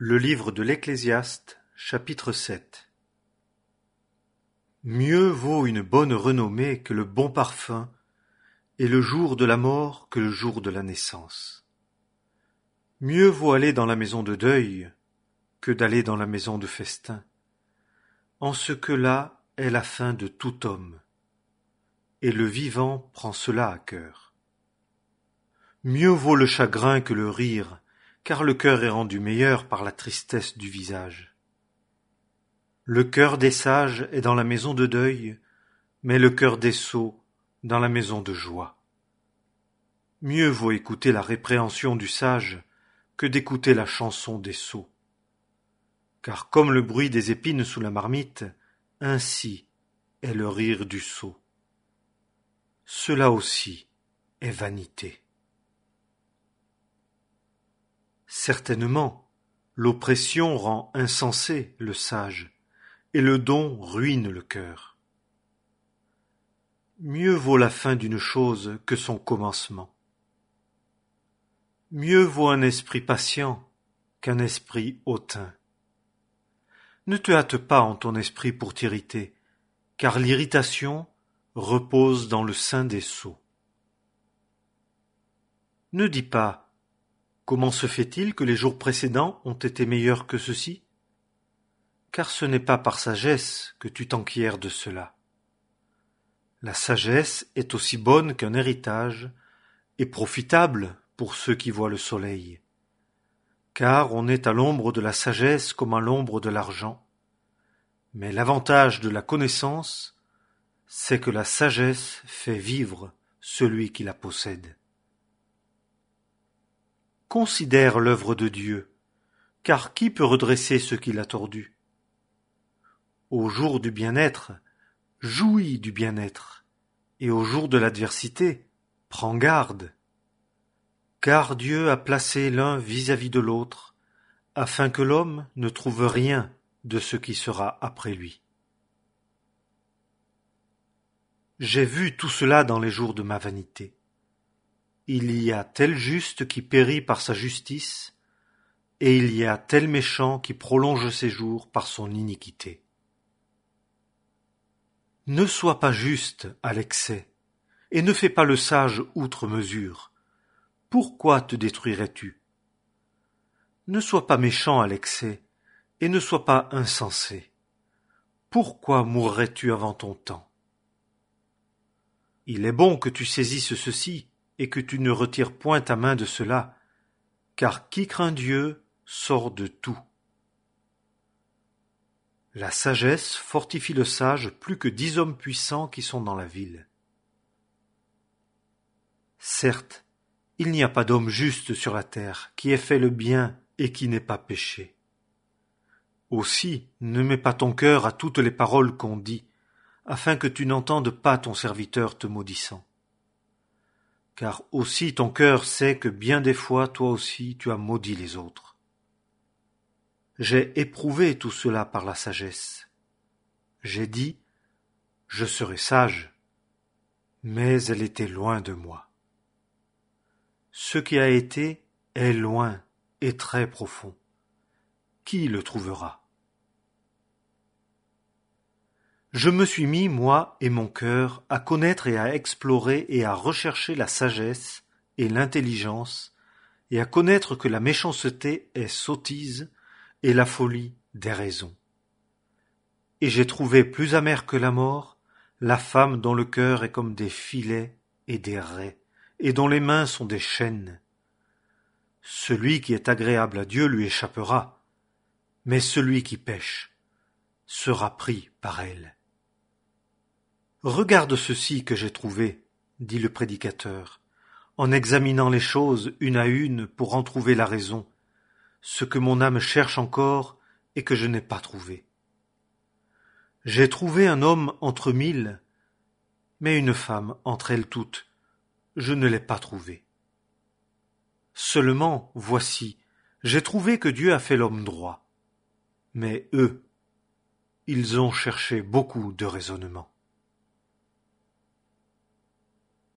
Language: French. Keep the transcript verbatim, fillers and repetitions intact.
Le livre de l'Ecclésiaste, chapitre sept. Mieux vaut une bonne renommée que le bon parfum, et le jour de la mort que le jour de la naissance. Mieux vaut aller dans la maison de deuil que d'aller dans la maison de festin, en ce que là est la fin de tout homme, et le vivant prend cela à cœur. Mieux vaut le chagrin que le rire, car le cœur est rendu meilleur par la tristesse du visage. Le cœur des sages est dans la maison de deuil, mais le cœur des sots dans la maison de joie. Mieux vaut écouter la répréhension du sage que d'écouter la chanson des sots. Car comme le bruit des épines sous la marmite, ainsi est le rire du sot. Cela aussi est vanité. Certainement, l'oppression rend insensé le sage, et le don ruine le cœur. Mieux vaut la fin d'une chose que son commencement. Mieux vaut un esprit patient qu'un esprit hautain. Ne te hâte pas en ton esprit pour t'irriter, car l'irritation repose dans le sein des sots. Ne dis pas « Comment se fait-il que les jours précédents ont été meilleurs que ceux-ci » car ce n'est pas par sagesse que tu t'enquières de cela. La sagesse est aussi bonne qu'un héritage et profitable pour ceux qui voient le soleil, car on est à l'ombre de la sagesse comme à l'ombre de l'argent. Mais l'avantage de la connaissance, c'est que la sagesse fait vivre celui qui la possède. Considère l'œuvre de Dieu, car qui peut redresser ce qu'il a tordu? Au jour du bien-être, jouis du bien-être, et au jour de l'adversité, prends garde. Car Dieu a placé l'un vis-à-vis de l'autre, afin que l'homme ne trouve rien de ce qui sera après lui. J'ai vu tout cela dans les jours de ma vanité. Il y a tel juste qui périt par sa justice, et il y a tel méchant qui prolonge ses jours par son iniquité. Ne sois pas juste à l'excès, et ne fais pas le sage outre mesure. Pourquoi te détruirais-tu? Ne sois pas méchant à l'excès, et ne sois pas insensé. Pourquoi mourrais-tu avant ton temps? Il est bon que tu saisisses ceci, et que tu ne retires point ta main de cela, car qui craint Dieu sort de tout. La sagesse fortifie le sage plus que dix hommes puissants qui sont dans la ville. Certes, il n'y a pas d'homme juste sur la terre qui ait fait le bien et qui n'ait pas péché. Aussi, ne mets pas ton cœur à toutes les paroles qu'on dit, afin que tu n'entendes pas ton serviteur te maudissant. Car aussi ton cœur sait que bien des fois toi aussi tu as maudit les autres. J'ai éprouvé tout cela par la sagesse. J'ai dit, je serai sage, mais elle était loin de moi. Ce qui a été est loin et très profond. Qui le trouvera? Je me suis mis, moi et mon cœur, à connaître et à explorer et à rechercher la sagesse et l'intelligence, et à connaître que la méchanceté est sottise et la folie déraison. Et j'ai trouvé plus amère que la mort la femme dont le cœur est comme des filets et des raies, et dont les mains sont des chaînes. Celui qui est agréable à Dieu lui échappera, mais celui qui pêche sera pris par elle. Regarde ceci que j'ai trouvé, dit le prédicateur, en examinant les choses une à une pour en trouver la raison, ce que mon âme cherche encore et que je n'ai pas trouvé. J'ai trouvé un homme entre mille, mais une femme entre elles toutes, je ne l'ai pas trouvée. Seulement, voici, j'ai trouvé que Dieu a fait l'homme droit, mais eux, ils ont cherché beaucoup de raisonnement.